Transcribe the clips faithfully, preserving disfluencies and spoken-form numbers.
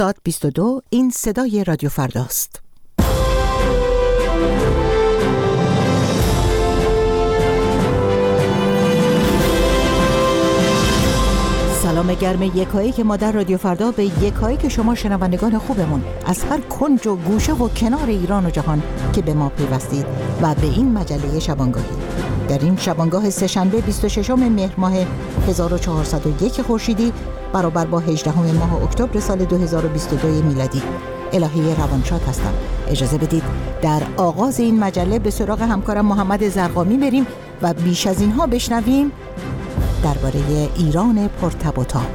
بیست و دو این صدای رادیو فرداست. سلام گرم یکایی که ما در رادیو فردا به یکایی که شما شنوندگان خوبمون از هر کنج و گوشه و کنار ایران و جهان که به ما پیوستید و به این مجله شبانگاهی. در این شبانگاه سه‌شنبه بیست و ششم مهر ماه هزار و چهارصد و یک خورشیدی برابر با هجدهم ماه اکتبر سال دو هزار و بیست و دو میلادی، الهی روانشاد هستم. اجازه بدید در آغاز این مجله به سراغ همکارم محمد زرقامی بریم و بیش از اینها بشنویم درباره ایران پرتب و تاب.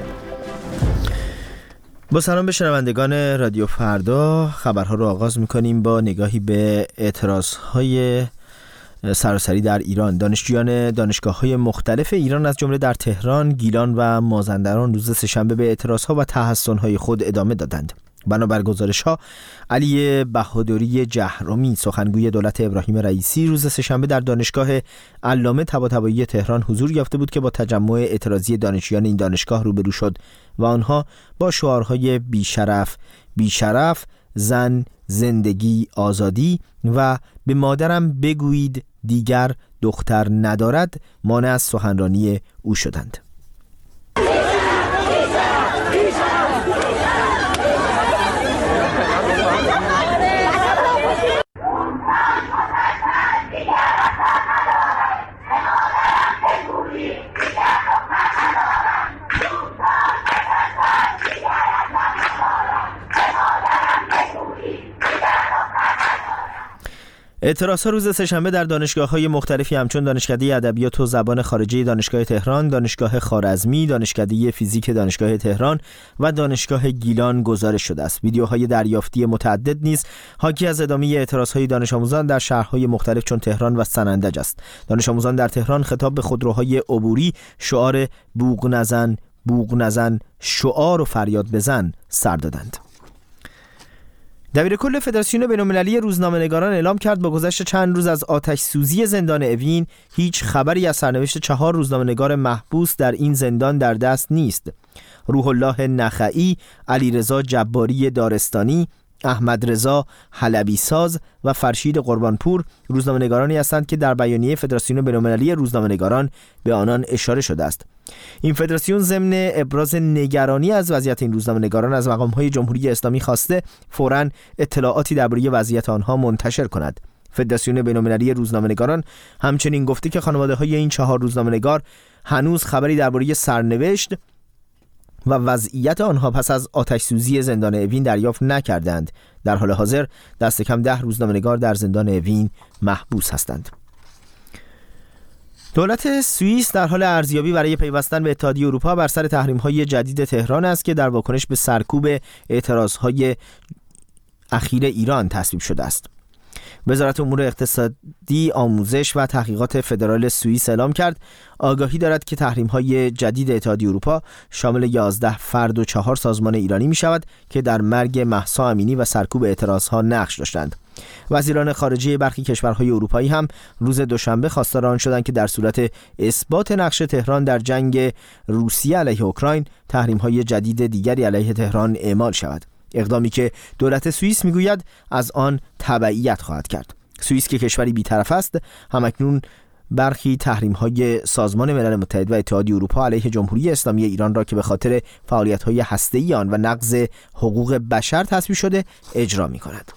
با سلام به شنوندگان رادیو فردا، خبرها رو آغاز می‌کنیم با نگاهی به اعتراض‌های سراسری در ایران. دانشجویان دانشگاه‌های مختلف ایران از جمله در تهران، گیلان و مازندران روز سه‌شنبه به اعتراض‌ها و تحصن‌های خود ادامه دادند. بنابر گزارش‌ها، علی بهادری جهرمی سخنگوی دولت ابراهیم رئیسی روز سه‌شنبه در دانشگاه علامه طباطبایی تهران حضور یافته بود که با تجمع اعتراضی دانشجویان این دانشگاه روبرو شد و آنها با شعارهای بیشرف بیشرف، زن، زندگی، آزادی و به مادرم بگویید دیگر دختر ندارد مانع از سخنرانی او شدند. اعتراض‌ها روز سه‌شنبه در دانشگاه‌های مختلفی همچون دانشکده ادبیات و زبان خارجه دانشگاه تهران، دانشگاه خوارزمی، دانشکده فیزیک دانشگاه تهران و دانشگاه گیلان گزارش شده است. ویدیوهای دریافتی متعدد نیز حاکی از ادامه اعتراض‌های دانش آموزان در شهرهای مختلف چون تهران و سنندج است. دانش آموزان در تهران خطاب به خودروهای عبوری شعار بوق نزن، بوق نزن، شعار و فریاد بزن سر دادند. دبیرکل فدراسیون بین‌المللی روزنامه‌نگاران اعلام کرد با گذشت چند روز از آتش سوزی زندان اوین هیچ خبری از سرنوشت چهار روزنامه‌نگار محبوس در این زندان در دست نیست. روح الله نخعی، علیرضا جباری دارستانی، احمد رضا حلبی ساز و فرشید قربانپور روزنامه‌نگارانی هستند که در بیانیه فدراسیون بین‌المللی روزنامه‌نگاران به آنان اشاره شده است. این فدراسیون ضمن ابراز نگرانی از وضعیت این روزنامه‌نگاران از مقام‌های جمهوری اسلامی خواسته فوراً اطلاعاتی درباره وضعیت آنها منتشر کند. فدراسیون بین‌المللی روزنامه‌نگاران همچنین گفته که خانواده‌های این چهار روزنامه‌نگار هنوز خبری درباره سرنوشت و وضعیت آنها پس از آتش سوزی زندان اوین دریافت نکردند. در حال حاضر دست کم ده روزنامه‌نگار در زندان اوین محبوس هستند. دولت سوئیس در حال ارزیابی برای پیوستن به اتحادیه اروپا بر سر تحریم‌های جدید تهران است که در واکنش به سرکوب اعتراض‌های اخیر ایران تصویب شده است. وزارت امور اقتصادی، آموزش و تحقیقات فدرال سوئیس اعلام کرد آگاهی دارد که تحریم‌های جدید اتحادیه اروپا شامل یازده فرد و چهار سازمان ایرانی می‌شود که در مرگ مهسا امینی و سرکوب اعتراض‌ها نقش داشتند. وزیران خارجه برخی کشورهای اروپایی هم روز دوشنبه خواستار آن شدند که در صورت اثبات نقش تهران در جنگ روسیه علیه اوکراین تحریم‌های جدید دیگری علیه تهران اعمال شود. اقدامی که دولت سوئیس میگوید از آن تبعیت خواهد کرد. سوئیس که کشوری بی‌طرف است، همکنون برخی تحریم‌های سازمان ملل متحد و اتحادیه اروپا علیه جمهوری اسلامی ایران را که به خاطر فعالیت‌های هسته‌ای آن و نقض حقوق بشر تصویب شده اجرا می‌کند.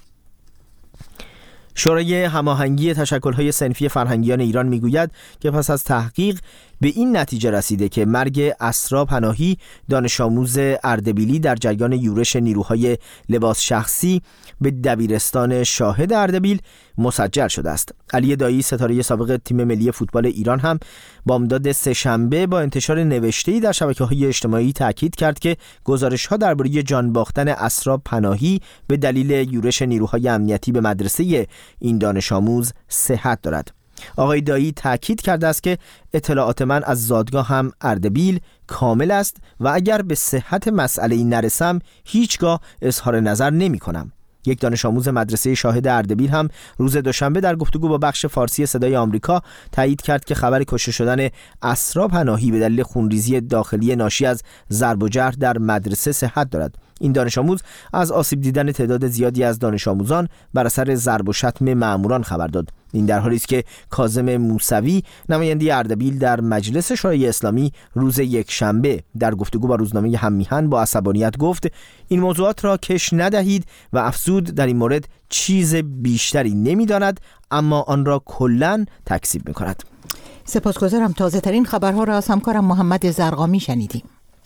شورای هماهنگی تشکل‌های صنفی فرهنگیان ایران میگوید که پس از تحقیق به این نتیجه رسیده که مرگ اسرا پناهی دانش آموز اردبیلی در جریان یورش نیروهای لباس شخصی به دبیرستان شاهد اردبیل مسجل شده است. علی دایی ستاره سابق تیم ملی فوتبال ایران هم بامداد سه‌شنبه با انتشار نوشته‌ای در شبکه‌های اجتماعی تاکید کرد که گزارش‌ها درباره جان باختن اسرا پناهی به دلیل یورش نیروهای امنیتی به مدرسه این دانش آموز صحت دارد. آقای دایی تاکید کرده است که اطلاعات من از زادگاه هم اردبیل کامل است و اگر به صحت مسئله نرسم هیچگاه اظهار نظر نمی کنم. یک دانش آموز مدرسه شاهد اردبیل هم روز دوشنبه در گفتگو با بخش فارسی صدای آمریکا تایید کرد که خبر کشته شدن اسرا پناهی به دلیل خونریزی داخلی ناشی از ضرب و جرح در مدرسه صحت دارد. این دانش آموز از آسیب دیدن تعداد زیادی از دانش آموزان بر اثر ضرب و شتم مأموران خبر داد. این در حالی است که کاظم موسوی نماینده اردبیل در مجلس شورای اسلامی روز یکشنبه در گفتگو با روزنامه هم‌میهن با عصبانیت گفت این موضوعات را کش ندهید و افزود در این مورد چیز بیشتری نمی‌داند اما آن را کلاً تکذیب می‌کند. سپاسگزارم. تازه ترین خبرها را از همکارم محمد زرقامی شنیدیم.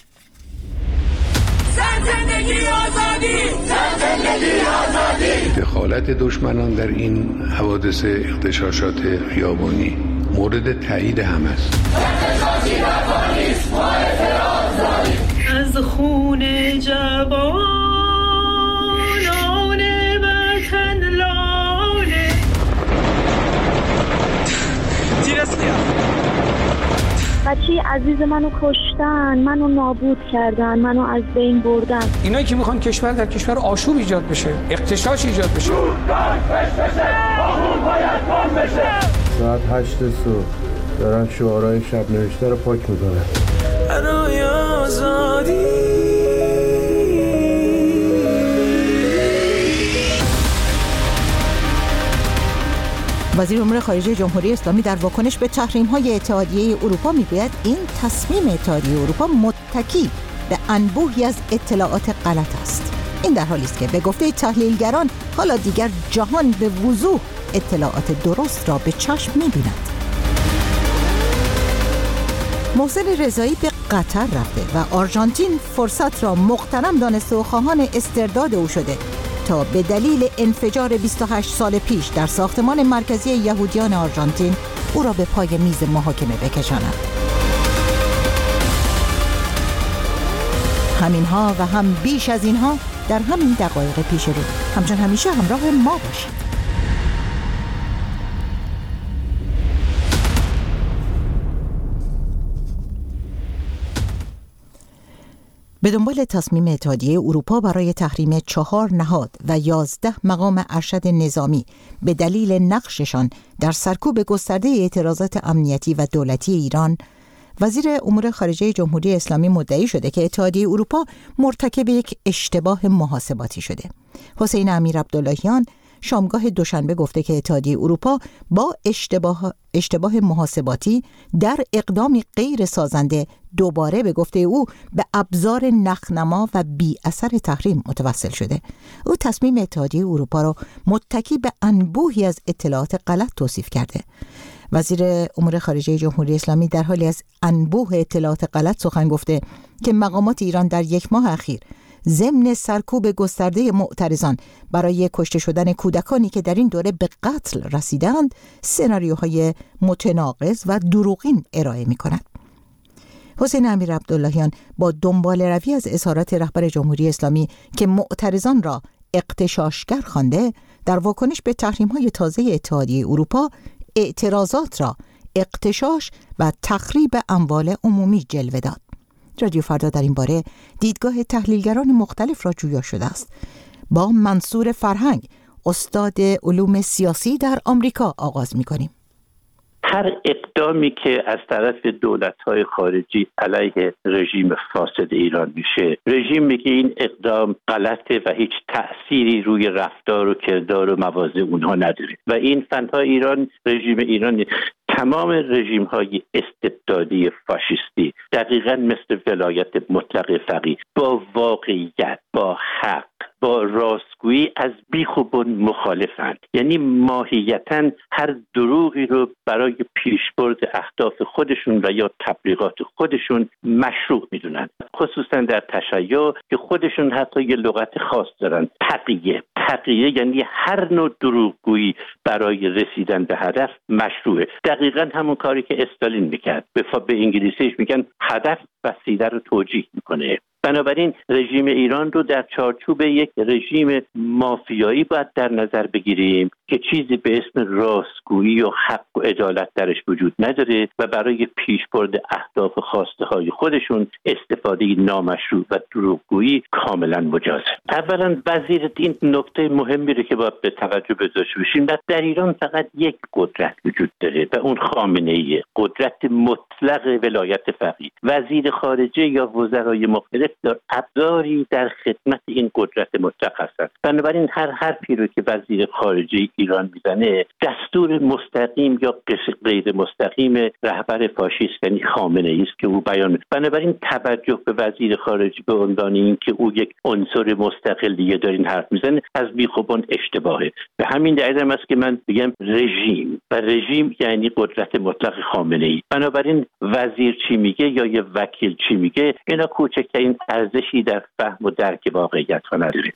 زندگی آزادی، زندگی آزادی. دخالت دشمنان در این حوادث اغتشاشات خیابانی مورد تایید هم است. اغتشاشی رفاه نیست، ما اعتراض داریم. از خون جوانان وطن لاله تیرسلیا بچه عزیز منو کشتن، منو نابود کردن، منو از بین بردن. اینایی که میخوان کشور در کشور آشوب ایجاد بشه، اغتشاش ایجاد بشه. ساعت هشت صبح دارن شعارهای شب نوشته رو پاک میکنن. برای آزادی. وزیر امور خارجه جمهوری اسلامی در واکنش به تحریم‌های اتحادیه اروپا میگوید این تصمیم اتحادیه اروپا متکی به انبوهی از اطلاعات غلط است. این در حالی است که به گفته تحلیلگران حالا دیگر جهان به وضوح اطلاعات درست را به چشم می‌بیند. محسن رضایی به قطر رفته و آرژانتین فرصت را مغتنم دانسته و خواهان استرداد او شده تا به دلیل انفجار بیست و هشت سال پیش در ساختمان مرکزی یهودیان آرژانتین او را به پای میز محاکمه بکشاند. همینها و هم بیش از اینها در همین دقایق پیش رو. همچون همیشه همراه ما باشید. به دنبال تصمیم اتحادیه اروپا برای تحریم چهار نهاد و یازده مقام ارشد نظامی به دلیل نقششان در سرکوب گسترده اعتراضات امنیتی و دولتی ایران، وزیر امور خارجه جمهوری اسلامی مدعی شده که اتحادیه اروپا مرتکب یک اشتباه محاسباتی شده. حسین امیرعبداللهیان شامگاه دوشنبه گفته که اتحادیه اروپا با اشتباه اشتباه محاسباتی در اقدامی غیر سازنده دوباره به گفته او به ابزار نخنما و بی اثر تحریم متوسل شده. او تصمیم اتحادیه اروپا را متکی به انبوهی از اطلاعات غلط توصیف کرده. وزیر امور خارجه جمهوری اسلامی در حالی از انبوه اطلاعات غلط سخن گفته که مقامات ایران در یک ماه اخیر ضمن سرکوب گسترده معترضان برای کشته شدن کودکانی که در این دوره به قتل رسیدند سناریوهای متناقض و دروغین ارائه می‌کند. حسین امیرعبداللهیان با دنبال روی از اظهارات رهبر جمهوری اسلامی که معترضان را اغتشاشگر خوانده، در واکنش به تحریم‌های تازه اتحادیه اروپا اعتراضات را اغتشاش و تخریب اموال عمومی جلوه داد. رادیو فردا در این باره دیدگاه تحلیلگران مختلف را جویا شده است. با منصور فرهنگ، استاد علوم سیاسی در آمریکا آغاز می‌کنیم. هر اقدامی که از طرف دولت‌های خارجی علیه رژیم فاسد ایران میشه، رژیم میگه این اقدام غلطه و هیچ تأثیری روی رفتار و کردار و مواضع اونها نداره و این فنها ایران، رژیم ایران، تمام رژیم‌های استبدادی فاشیستی دقیقاً مثل ولایت مطلق فقیه با واقعیت، با حق، با راستگویی از بیخ و بن مخالفند. یعنی ماهیتاً هر دروغی رو برای پیشبرد اهداف خودشون و یا تبلیغات خودشون مشروع میدونن، خصوصاً در تشیع که خودشون حتی یه لغت خاص دارن، تقیه. تقیه یعنی هر نوع دروغگویی برای رسیدن به هدف مشروعه. دقیقاً همون کاری که استالین میکرد. به, به انگلیسیش میگن هدف وسیله رو توجیه میکنه. بنابراین رژیم ایران رو در چارچوب یک رژیم مافیایی باید در نظر بگیریم که چیزی به اسم راستگویی و حق و عدالت درش وجود نداره و برای پیشبرد اهداف و خواسته های خودشون استفاده نامشروع و دروغگویی کاملا مجازه. اولا وزیر این نکته مهمی رو که باید به توجه بذاشته باشیم، در ایران فقط یک قدرت وجود داره و اون خامنه‌ایه، قدرت مطلق ولایت فقیه. وزیر خارجه یا وزرای مختلف مقدار ابزاری در خدمت این قدرت مطلق هستند. بنابراین هر حرفی رو که وزیر خارجه ایران میزنه دستور مستقیم یا غیر مستقیم رهبر فاشیست یعنی خامنه ای است که او بیان می‌کنه. بنابراین توجه به وزیر خارجه به عنوان این که او یک عنصر مستقل دیگه داره این حرف میزنه از بیخوبان اشتباهه. به همین دلیل هم است که من بگم رژیم و رژیم یعنی قدرت مطلق خامنه ای. بنابراین وزیر چی میگه یا یه وکیل چی میگه اینا کوچکترین ارزشی در فهم و درک واقعیت ها نداره.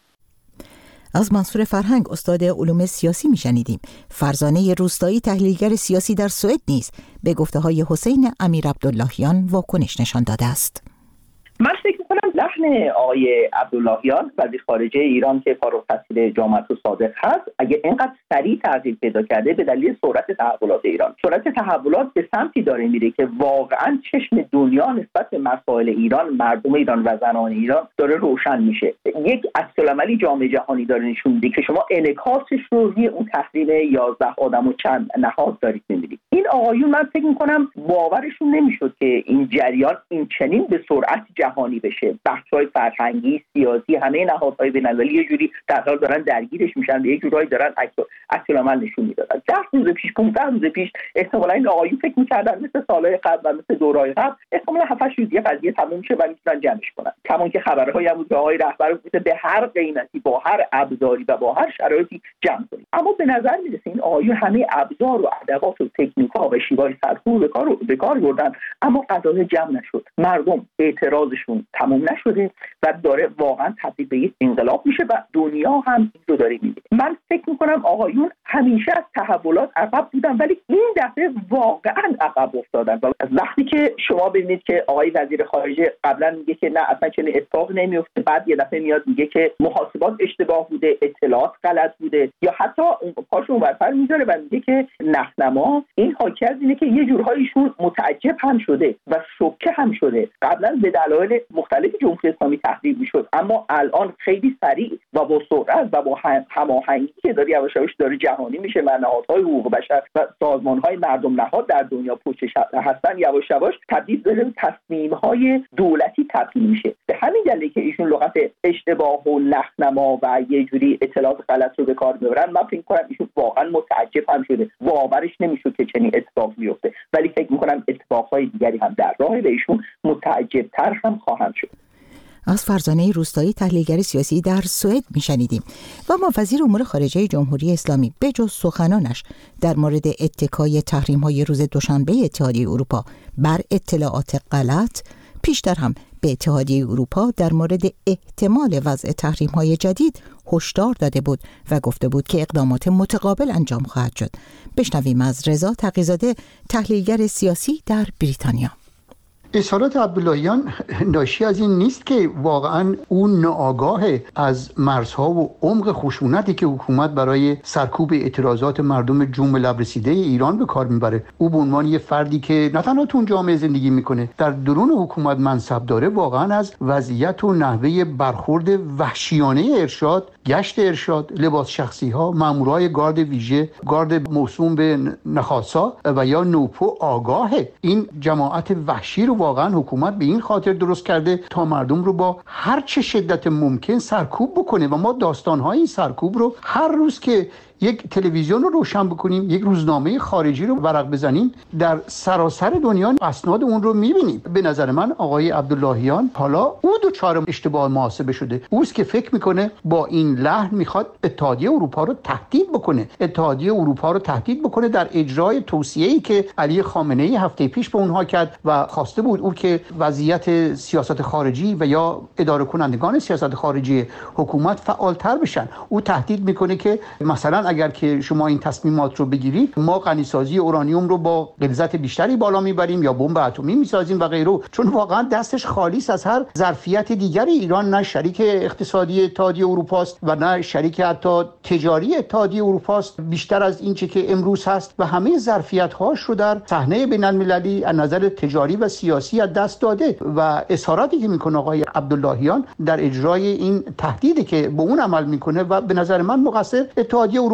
از منصور فرهنگ استاد علوم سیاسی میشنیدیم. فرزانه روستایی تحلیلگر سیاسی در سوئد نیز به گفته‌های حسین امیر عبداللهیان واکنش نشان داده است. من فکر می‌کنم لحن آقای عبداللهیان وزیر خارجه ایران که فارغ التحصیل جامعه صادق هست اگه اینقدر سریع تغییر پیدا کرده به دلیل سرعت تحولات ایران. سرعت تحولات به سمتی داره میره که واقعا چشم دنیا نسبت به مسائل ایران، مردم ایران و زنان ایران داره روشن میشه. یک عکس‌العملی جامعه جهانی داره نشون میده که شما انعکاسش رو روی اون تحریم یازده آدم و چند نهاد دارید میبینید. این آقایون من فکر می‌کنم باورشون نمیشد که این جریان این چنین به سرعت جهانی بشه. بحث‌های فرهنگی، سیاسی، همه نهادهای بین‌المللی یه جوری در حال دارن درگیرش میشن و یه جورایی دارن عکس‌العمل نشون میدادن. ده روز پیش، پانزده روز پیش احتمالاً این آقایون فکر می‌کردن مثل سال‌های قبل و مثل دورهای قبل احتمالاً هفت هشت روز یه قضیه تموم شه و میتونن جمعش کنن. کما که خبرهای هم بود که آقای رهبر گفته به هر قیمتی با هر ابزاری و با هر شرایطی جمع کنیم. اما به نظر میرسه این آقایون همه ابزار و ادوات و تکنیک‌ها و شیوه‌های سرکوب به کار به کار بردن اما قضیه جمع نشد. مردم اعتراضشون تموم نشده و داره واقعا تبدیل به یک انقلاب میشه و دنیا هم این رو داره میبینه. من فکر میکنم آقایون همیشه از تحولات عقب بودن ولی این دفعه واقعا عقب افتادن و وقتی که شما ببینید که آقای وزیر خارجه قبلا میگه که نه اصلا چنین اتفاق نمیفته، بعد یه دفعه میاد میگه که محاسبات اشتباه بوده، اطلاعات غلط بوده، یا حتی پاشو برفر میذاره و میگه که نخنما این حاکی از اینه که یه جورهایشون متعجب هم شده و شوکه هم شده. قبلا به دلایل مختلفی جمهوری اسلامی تخریب میشد اما الان خیلی سریع و با سرعت و با هماهنگی که داره یواش یواش داره جهانی میشه و نهادهای حقوق بشر و سازمانهای مردم نهاد در دنیا پشتش هستن یواش یواش تبدیل به تصمیم‌های دولتی تبدیل میشه. به همین دلیل که ایشون لغت اشتباه و نخنما و یه جوری اطلاعات غلط رو به کار میبرن من فکر کنم ایشون واقعا متعجب هم شده، باورش نمیشد که چنین اتفاق بیفته، ولی فکر میکنم اتفاقهای دیگری هم در راهه و ایشون متعجب‌تر هم خواهند شد. از فرزانه روستایی تحلیلگر سیاسی در سوئد میشنیدیم. و ما وزیر امور خارجه جمهوری اسلامی بجز سخنانش در مورد اتکای تحریم‌های روز دوشنبه اتحادیه اروپا بر اطلاعات غلط، پیشتر هم به اتحادیه اروپا در مورد احتمال وضع تحریم‌های جدید هشدار داده بود و گفته بود که اقدامات متقابل انجام خواهد شد. بشنویم از رضا تقی‌زاده تحلیلگر سیاسی در بریتانیا. اظهارات عبداللهیان ناشی از این نیست که واقعا اون ناآگاه از مرزها و عمق خشونتی که حکومت برای سرکوب اعتراضات مردم جنوب لب رسیده ایران به کار میبره. او به عنوان یه فردی که نه تنها تو اون جامعه زندگی میکنه، در درون حکومت منصب داره، واقعا از وضعیت و نحوه برخورد وحشیانه ارشاد، گشت ارشاد، لباس شخصی ها، مامورای گارد ویژه، گارد موسوم به نخاسا و یا نوپو آگاهه. این جماعت وحشی رو واقعا حکومت به این خاطر درست کرده تا مردم رو با هر چه شدت ممکن سرکوب بکنه و ما داستان‌های این سرکوب رو هر روز که یک تلویزیون رو روشن بکنیم، یک روزنامه خارجی رو ورق بزنیم، در سراسر دنیا اسناد اون رو می‌بینیم. به نظر من آقای عبداللهیان حالا او دچار اشتباه محاسبه شده. اوست که فکر میکنه با این لحن میخواد اتحادیه اروپا رو تهدید بکنه. اتحادیه اروپا رو تهدید بکنه در اجرای توصیه‌ای که علی خامنه‌ای هفته پیش به اونها کرد و خواسته بود او که وضعیت سیاست خارجی و یا اداره کنندگان سیاست خارجی حکومت فعالتر بشن. او تهدید میکنه که مثلا اگر که شما این تصمیمات رو بگیرید ما غنیسازی اورانیوم رو با غلظت بیشتری بالا میبریم یا بمب اتمی میسازیم و غیره، چون واقعا دستش خالی است از هر ظرفیت دیگری. ایران نه شریک اقتصادی اتحادیه اروپا است و نه شریک حتی تجاری اتحادیه اروپا است، بیشتر از این چه که امروز هست، و همه ظرفیت هاش رو در صحنه بین المللی از نظر تجاری و سیاسی از دست داده. و اظهاراتی که میکنه آقای عبداللهیان در اجرای این تهدیدی که به اون عمل میکنه و به نظر من مقصر اتحادیه اروپا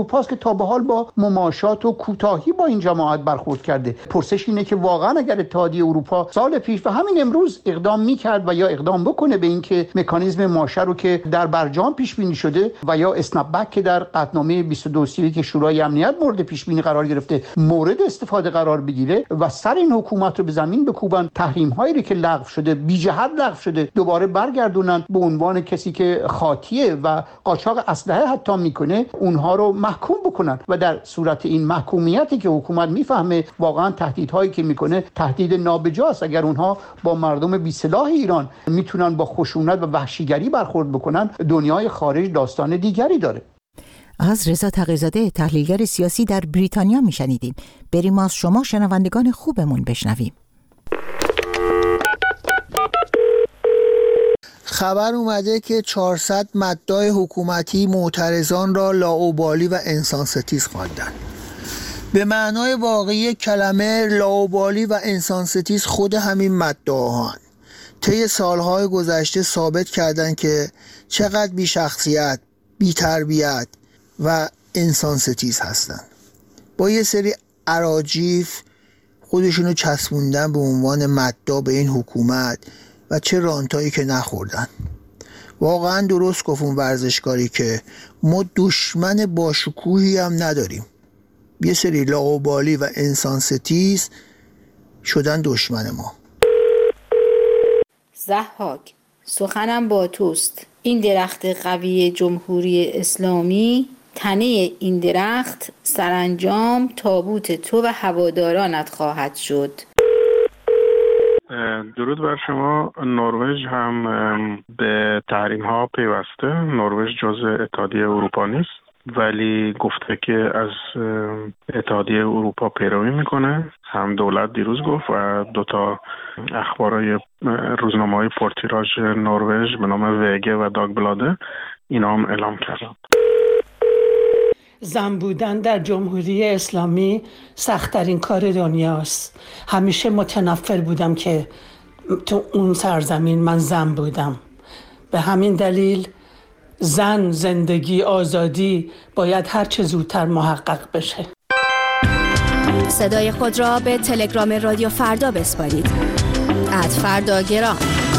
اروپا است که تا به حال با مماشات و کوتاهی با این جماعت برخورد کرده. پرسش اینه که واقعا اگر اتحادیه اروپا سال پیش و همین امروز اقدام میکرد و یا اقدام بکنه به اینکه مکانیزم ماشه رو که در برجام پیش بینی شده و یا اسنپ بک که در قطعنامه بیست و دو سی که شورای امنیت مورد پیش بینی قرار گرفته مورد استفاده قرار بگیره و سر این حکومت رو به زمین بکوبن، تحریم هایی که لغو شده بی جهت لغو شده دوباره برگردونن به عنوان کسی که خاطیه و قاچاق اسلحه حتی میکنه، اونها رو محکوم بکنن و در صورت این محکومیتی که حکومت میفهمه واقعا تهدیدهایی که میکنه تهدید نابجاست، اگر اونها با مردم بی سلاح ایران میتونن با خشونت و وحشیگری برخورد بکنن، دنیای خارج داستان دیگری داره. از رضا تقی‌زاده تحلیلگر سیاسی در بریتانیا میشنیدیم. بریم از شما شنوندگان خوبمون بشنویم. خبر اومده که چهارصد مداح حکومتی معترضان را لاابالی و انسانستیز خواندند. به معنای واقعی کلمه لاابالی و انسانستیز خود همین مداحان طی سالهای گذشته ثابت کردند که چقدر بی شخصیت، بی تربیت و انسانستیز هستند. با یه سری اراجیف خودشونو چسبوندن به عنوان مداح به این حکومت و چه رانتایی که نخوردن. واقعا درست گفت اون ورزشکاری که ما دشمن باشکوهی هم نداریم، یه سری لاابالی و انسانستیز شدن دشمن ما. ضحاک، سخنم با توست. این درخت قوی جمهوری اسلامی، تنه این درخت سرانجام تابوت تو و هوادارانت خواهد شد. درود بر شما. نروژ هم به تحریم ها پیوسته. نروژ جزء اتحادیه اروپا نیست ولی گفته که از اتحادیه اروپا پیروی میکنه. هم دولت دیروز گفت و دوتا اخبارای روزنامه‌های پرتیراژ نروژ به نام وگه و داگبلاده اینا هم اعلام کردن. زن بودن در جمهوری اسلامی سخت‌ترین کار دنیاست. همیشه متنفر بودم که تو اون سرزمین من زن بودم. به همین دلیل زن، زندگی، آزادی باید هر چه زودتر محقق بشه. صدای خود را به تلگرام رادیو فردا بسپارید. ات فردا گرام.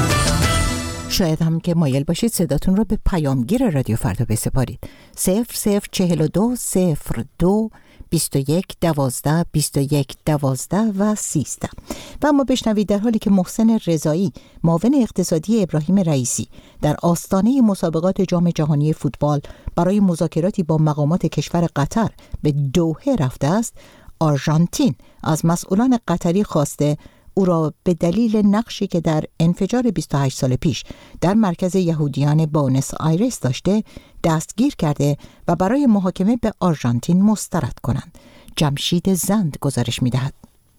شاید هم که مایل باشید صداتون رو به پیامگیر رادیو فردا بسپارید. صفر صفر چهل و دو صفر دو بیست و یک دوازده بیست و یک دوازده و سیزده. و اما بشنوید در حالی که محسن رضایی معاون اقتصادی ابراهیم رئیسی در آستانه مسابقات جام جهانی فوتبال برای مذاکراتی با مقامات کشور قطر به دوحه رفته است، آرژانتین از مسئولان قطری خواسته او را به دلیل نقشی که در انفجار بیست و هشت سال پیش در مرکز یهودیان بوئنوس آیرس داشته دستگیر کرده و برای محاکمه به آرژانتین مسترد کنند. جمشید زند گزارش می‌دهد.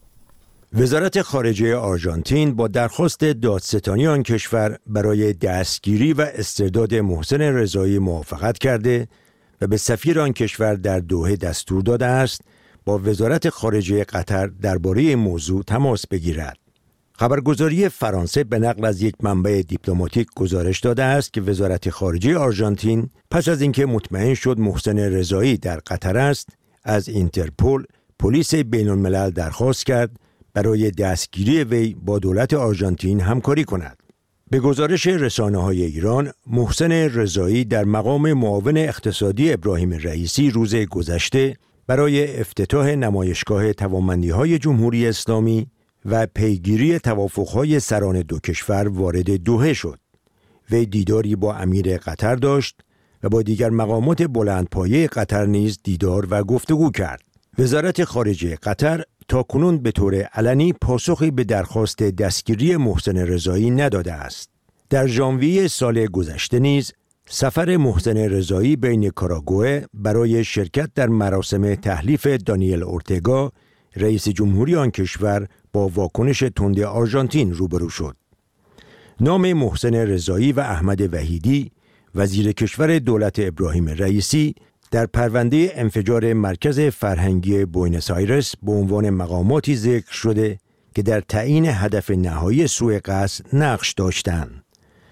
وزارت خارجه آرژانتین با درخواست دادستانی آن کشور برای دستگیری و استرداد محسن رضایی موافقت کرده و به سفیر آن کشور در دوحه دستور داده است با وزارت خارجه قطر درباره این موضوع تماس بگیرد. خبرگزاری فرانسه به نقل از یک منبع دیپلماتیک گزارش داده است که وزارت خارجه آرژانتین پس از اینکه مطمئن شد محسن رضایی در قطر است، از اینترپل پلیس بین الملل درخواست کرد برای دستگیری وی با دولت آرژانتین همکاری کند. به گزارش رسانه‌های ایران، محسن رضایی در مقام معاون اقتصادی ابراهیم رئیسی روز گذشته برای افتتاح نمایشگاه توانمندی‌های جمهوری اسلامی و پیگیری توافق‌های سران دو کشور وارد دوحه شد. وی دیداری با امیر قطر داشت و با دیگر مقامات بلندپایه قطر نیز دیدار و گفتگو کرد. وزارت خارجه قطر تاکنون به طور علنی پاسخی به درخواست دستگیری محسن رضایی نداده است. در ژانویه سال گذشته نیز سفر محسن رضایی به نیکاراگوئه برای شرکت در مراسم تحلیف دانیل اورتگا رئیس جمهوری آن کشور با واکنش تند آرژانتین روبرو شد. نام محسن رضایی و احمد وحیدی وزیر کشور دولت ابراهیم رئیسی در پرونده انفجار مرکز فرهنگی بوئنوس آیرس به عنوان مقاماتی ذکر شده که در تعیین هدف نهایی سوء قصد نقش داشتند.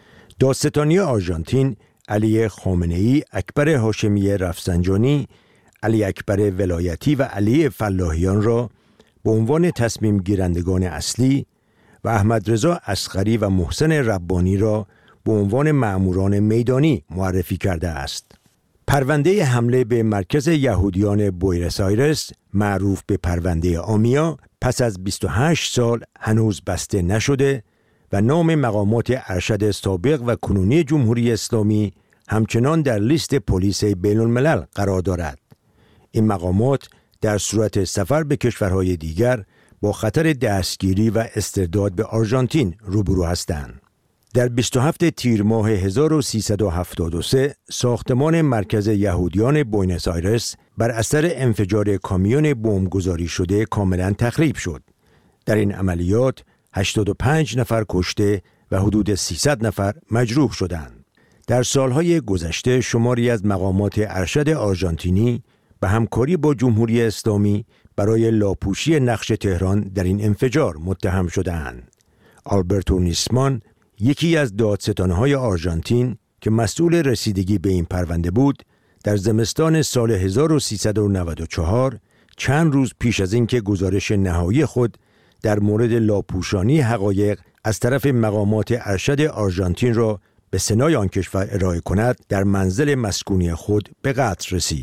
دادستانی آرژانتین علی خامنه‌ای اکبر هاشمی رفسنجانی علی اکبر ولایتی و علی فلاحیان را به عنوان تصمیم گیرندگان اصلی و احمد رضا اصغری و محسن ربانی را به عنوان مأموران میدانی معرفی کرده است. پرونده حمله به مرکز یهودیان بوئنوس آیرس معروف به پرونده آمیا پس از بیست و هشت سال هنوز بسته نشده و نام مقامات ارشد سابق و کنونی جمهوری اسلامی همچنان در لیست پلیس بین الملل قرار دارد. این مقامات در صورت سفر به کشورهای دیگر با خطر دستگیری و استرداد به آرژانتین روبرو هستند. در بیست و هفتم تیر ماه هزار و سیصد و هفتاد و سه ساختمان مرکز یهودیان بوئنوس آیرس بر اثر انفجار کامیون بمبگذاری شده کاملا تخریب شد. در این عملیات هشتاد و پنج نفر کشته و حدود سیصد نفر مجروح شدند. در سالهای گذشته شماری از مقامات ارشد آرژانتینی به همکاری با جمهوری اسلامی برای لاپوشی نقش تهران در این انفجار متهم شده‌اند. آلبرتو نیسمان، یکی از دادستان‌های آرژانتین که مسئول رسیدگی به این پرونده بود، در زمستان سال هزار و سیصد و نود و چهار چند روز پیش از اینکه گزارش نهایی خود در مورد لاپوشانی حقایق از طرف مقامات ارشد آرژانتین را به سنای آن کشور ارائه کند، در منزل مسکونی خود به قتل رسید.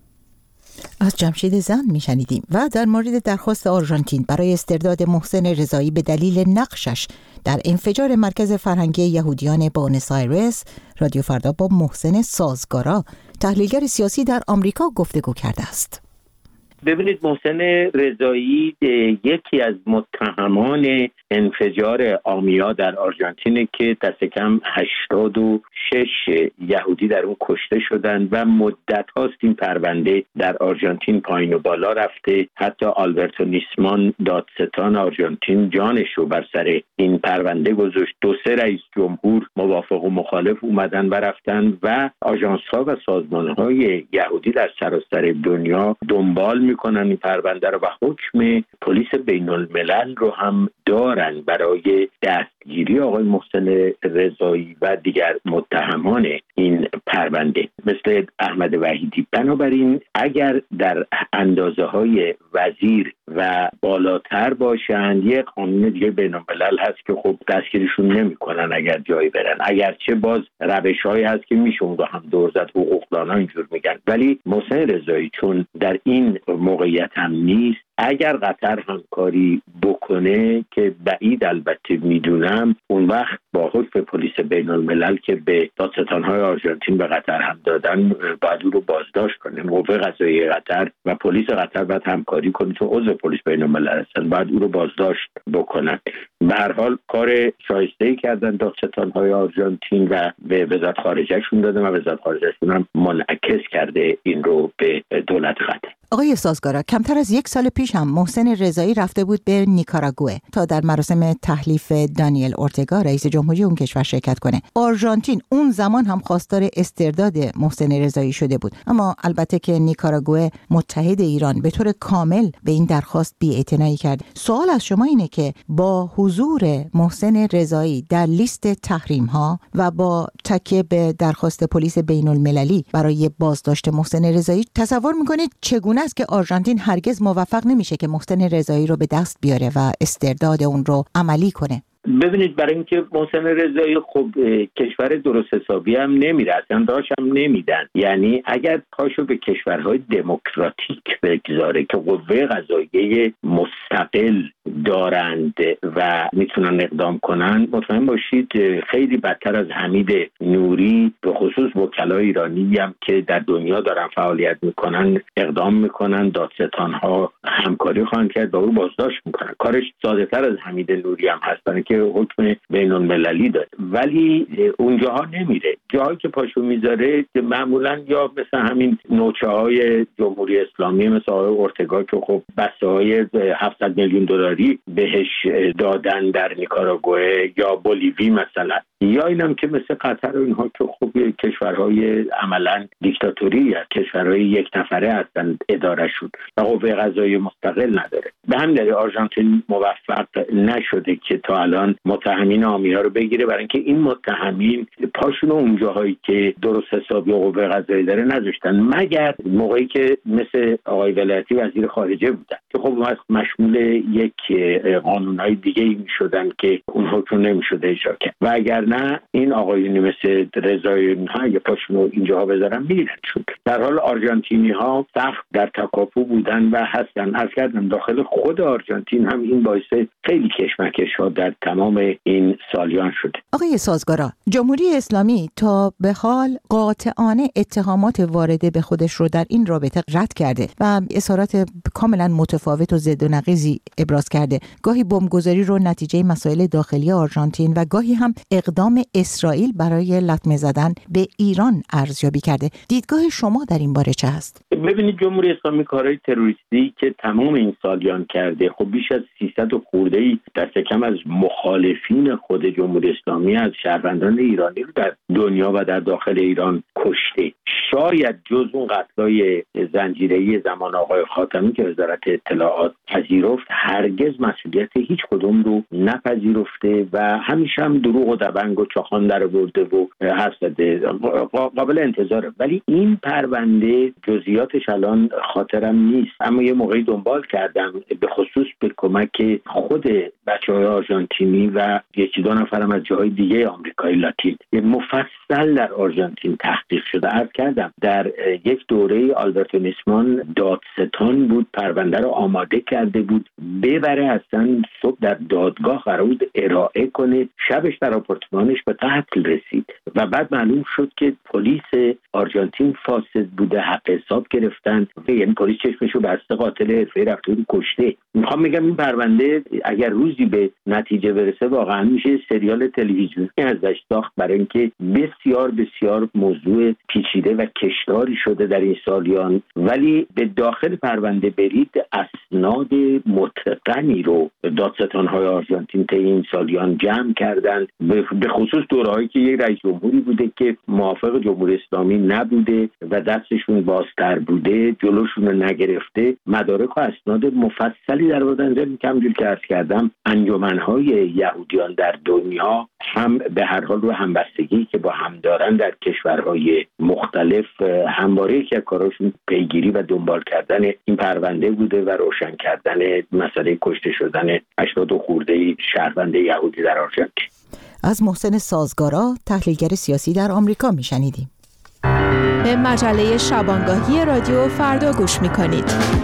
از جمشید زند میشنیدیم. و در مورد درخواست آرژانتین برای استرداد محسن رضایی به دلیل نقشش در انفجار مرکز فرهنگی یهودیان بوئنوس آیرس، رادیو فردا با محسن سازگارا، تحلیلگر سیاسی در آمریکا گفتگو کرده است. ببینید، محسن رضایی یکی از متهمان انفجار آمیا در آرژانتین که دست کم هشتاد و شش یهودی در اون کشته شدند و مدت هاست این پرونده در آرژانتین پایین و بالا رفته. حتی آلبرتو نیسمان، دادستان آرژانتین، جانش رو بر سر این پرونده گذاشت. دو سه رئیس جمهور موافق و مخالف اومدن و رفتن و آژانس ها و سازمان های یهودی در سراسر دنیا دنبال میکنن این پرونده رو و حکم پلیس بین الملل رو هم دارن برای دستگیری آقای محسن رضایی و دیگر متهمان این پرونده مثل احمد وحیدی. بنابراین اگر در اندازه های وزیر و بالاتر باشند، یک قانون دیگه بین الملل هست که خب دستگیرشون نمیکنن اگر جایی برن، اگرچه باز روش هایی هست که میشه اون رو هم دور زد، حقوقدانا اینجور میگن. ولی محسن رضایی چون در این موقعیت هم نیست، اگر قطر همکاری بکنه که بعید البته میدونم، اون وقت با حکم پلیس بین الملل که به دادستان‌های آرژانتین به قطر هم دادن باید او رو بازداشت کنه. قوه قضاییه قطر و پلیس قطر باید همکاری کنه، چون عضو پلیس بین الملل هستن، باید او رو بازداشت بکنن. به هر حال کار شایسته‌ای کردن دادستان‌های آرژانتین و به وزارت خارجه‌شون دادن و وزارت خارجه‌شون هم منعکس کرده این رو به دولت قطر. آقای سازگارا، کمتر از یک سال پیش هم محسن رضایی رفته بود به نیکاراگوئه تا در مراسم تحلیف دانیل اورتگا رئیس جمهوری اون کشور شرکت کنه. آرژانتین اون زمان هم خواستار استرداد محسن رضایی شده بود، اما البته که نیکاراگوئه متحد ایران به طور کامل به این درخواست بی‌اعتنایی کرد. سوال از شما اینه که با حضور محسن رضایی در لیست تحریم ها و با تکیه به درخواست پلیس بین المللی برای بازداشت محسن رضایی، تصور میکنید چگونه است که آرژانتین هرگز موفق نمیشه که محسن رضایی رو به دست بیاره و استرداد اون رو عملی کنه؟ ببینید، برای اینکه محسن رضایی خب کشور درست حسابی هم نمیره، اصلا داشت هم نمیدن. یعنی اگر پاشو به کشورهای دموکراتیک بگذاره که قوه قضاییه مستقل دارند و میتونن اقدام کنن، مطمئن باشید خیلی بدتر از حمید نوری، به خصوص وکلای ایرانی هم که در دنیا دارن فعالیت میکنن، اقدام میکنن، دادستانها همکاری خواهند کرد و او بازداشت میکنن. کارش ساده تر از حمید نوری هم هستن که حکم بین المللی داد، ولی اونجاها نمیره. جایی که پاشو میذاره معمولا یا مثل همین نوچه های جمهوری اسلامی مثل آقای اورتگا که خب بسته های هفتصد میلیون دلاری بهش دادن در نیکاراگوئه یا بولیوی مثلا، یا اینم که مثل قطر و اینها که خب کشورهای عملا دیکتاتوری یا کشورهای یک نفره هستن اداره شد و قوه قضاییه مستقل نداره. به همین دلیل آرژانتین موفق نشده که تا الان میخواستن متهمین آمینا رو بگیره، برای اینکه این متهمین پاشون اونجاهایی که درست حسابی قوه قضاییه داره نذاشتن، مگر موقعی که مثل آقای ولایتی وزیر خارجه بودن که خب مشمول یک قانونهای دیگه ای میشدن که اون حکم نمیشد اجرا کرد، و اگر نه این آقایونی مثل رضایی ها اگه پاشون رو اینجاها بذارن میگیرنشون. در حال آرژانتینی ها سخت در تکاپو بودن و هستن. از کردم داخل خود آرژانتین هم این باعث خیلی کشمکش ها در تمام این سالیان شده. آقای سازگارا، جمهوری اسلامی تا به حال قاطعانه اتهامات وارده به خودش رو در این رابطه رد کرده و اظهارات کاملا متفاوت و ضد و نقیضی ابراز کرده. گاهی بمبگذاری رو نتیجه مسائل داخلی آرژانتین و گاهی هم اقدام اسرائیل برای لطمه زدن به ایران ارزیابی کرده. دیدگاه شما در این باره چه هست؟ ببینید، جمهوری اسلامی کارهای تروریستی که تمام این سالیان کرده، خب بیش از سیصد خورده ای دست کم از مخالفین خود جمهوری اسلامی از شهروندان ایرانی رو در دنیا و در داخل ایران کشته. شاید جز اون قتل‌های زنجیره‌ای زمان آقای خاتمی که وزارت اطلاعات پذیرفت، هرگز مسئولیت هیچ کدوم رو نپذیرفته و همیشه هم دروغ و دبنگ و چاخان در برده و حرف زده. قابل انتظاره. ولی این پرونده جزئیاتش الان خاطرم نیست، اما یه موقعی دنبال کردم، به خصوص به کمک خود بچه‌های آرژانتینی و یکی دو نفرم از جاهای دیگه آمریکای لاتین مفصل در آرژانتین تحقیق شده. عرض کردم در یک دوره آلبرتو نیسمان دادستان بود، پرونده رو آماده کرده بود، ببره اصلا صبح در دادگاه قرار بود ارائه کنه، شبش در آپارتمانش به قتل رسید و بعد معلوم شد که پلیس آرژانتین فاسد بوده، حق حساب گرفتن، یعنی پلیس چشمشو بسته، قاتل حرفه‌ای رفته بود کشته. میخوام بگم این پرونده اگر روزی به نتیجه برسه واقعا میشه سریال تلویزیونی ازش ساخت، برای اینکه بسیار بسیار موضوع پیچیده و کشداری شده در این سالیان. ولی به داخل پرونده برید، اسناد متقنی رو دادستان‌های آرژانتین طی این سالیان جمع کردند، به خصوص دورهایی که یک رئیس جمهوری بوده که موافق جمهوری اسلامی نبوده و دستشون بازتر بوده، جلوشون رو نگرفته، مدارک و اسناد مفصلی در آوردن. همونجوری که عرض کردم انجمن‌های یهودیان در دنیا هم به هر حال رو همبستگی که با هم دارن در کشورهای مختلف همواره که کاراشون پیگیری و دنبال کردن این پرونده بوده و روشن کردن مسئله کشته شدن هشتاد خورده شهروند یهودی در آرژانتین. از محسن سازگارا، تحلیلگر سیاسی در آمریکا میشنیدیم. به مجله شبانگاهی رادیو فردا گوش میکنید.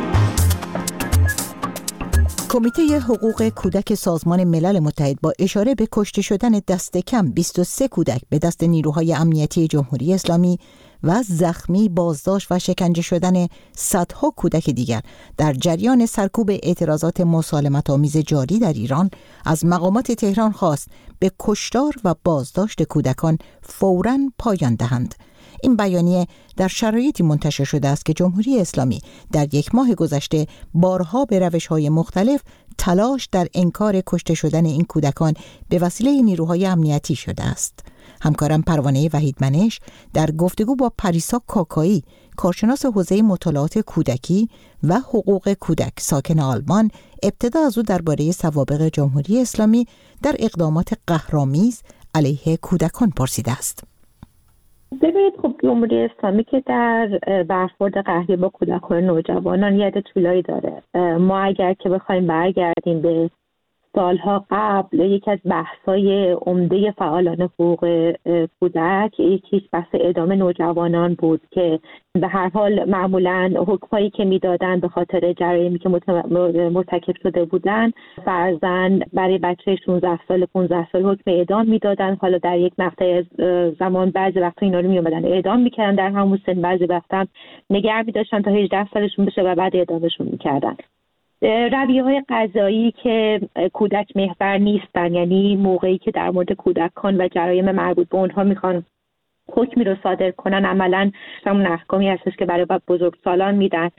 کمیته حقوق کودک سازمان ملل متحد با اشاره به کشته شدن دست کم بیست و سه کودک به دست نیروهای امنیتی جمهوری اسلامی و زخمی، بازداشت و شکنجه شدن صدها کودک دیگر در جریان سرکوب اعتراضات مسالمت‌آمیز جاری در ایران از مقامات تهران خواست به کشتار و بازداشت کودکان فوراً پایان دهند. این بیانیه در شرایطی منتشر شده است که جمهوری اسلامی در یک ماه گذشته بارها به روش‌های مختلف تلاش در انکار کشته شدن این کودکان به وسیله نیروهای امنیتی شده است. همکارم پروانه وحیدمنش در گفتگو با پریسا کاکایی، کارشناس حوزه مطالعات کودکی و حقوق کودک ساکن آلمان، ابتدا از او درباره سوابق جمهوری اسلامی در اقدامات قهرآمیز علیه کودکان پرسیده است. ببینید، خب جمهوری اسلامی که در برخورد قهری با کودکان نوجوانان یاد طولایی داره. ما اگر که بخوایم برگردیم به سالها قبل، یکی از بحث‌های عمده فعالان حقوق کودک یکی بحث اعدام نوجوانان بود که به هر حال معمولاً حکمایی که میدادن به خاطر جرایمی که مرتکب شده بودن، فرضاً برای بچه شانزده سال پانزده سال حکم اعدام میدادن. حالا در یک مقطع از زمان بعضی وقتا اینا رو میومدن اعدام میکردن در همون سن، بعضی وقتا نگه می‌داشتن تا هجده سالشون بشه و بعد اعدامشون میکردن. رویه‌های قضایی که کودک محور نیستن، یعنی موقعی که در مورد کودکان و جرایم مربوط به اونها میخوان حکمی رو صادر کنن، عملاً همون احکامی هستش که برای بزرگسالان میدن